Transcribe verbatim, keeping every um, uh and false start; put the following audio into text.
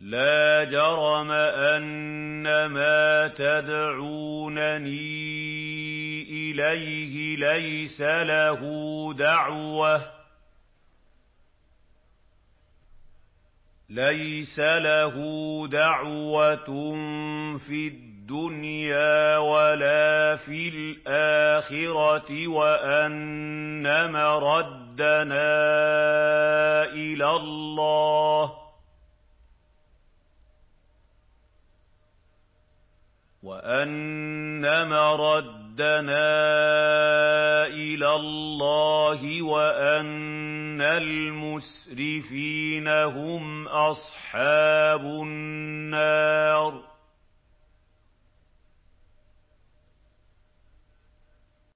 لَا جَرَمَ أَنَّمَا تَدْعُونَنِي إِلَيْهِ لَيْسَ لَهُ دَعْوَةٌ لَيْسَ لَهُ دَعْوَةٌ فِي الدُّنْيَا وَلَا فِي الْآخِرَةِ وَأَنَّ مَرَدَّنَا إِلَى اللَّهِ وَأَنَّ مَرَدَّنَا إِلَى اللَّهِ وَأَنَّ الْمُسْرِفِينَ هُمْ أَصْحَابُ النَّارِ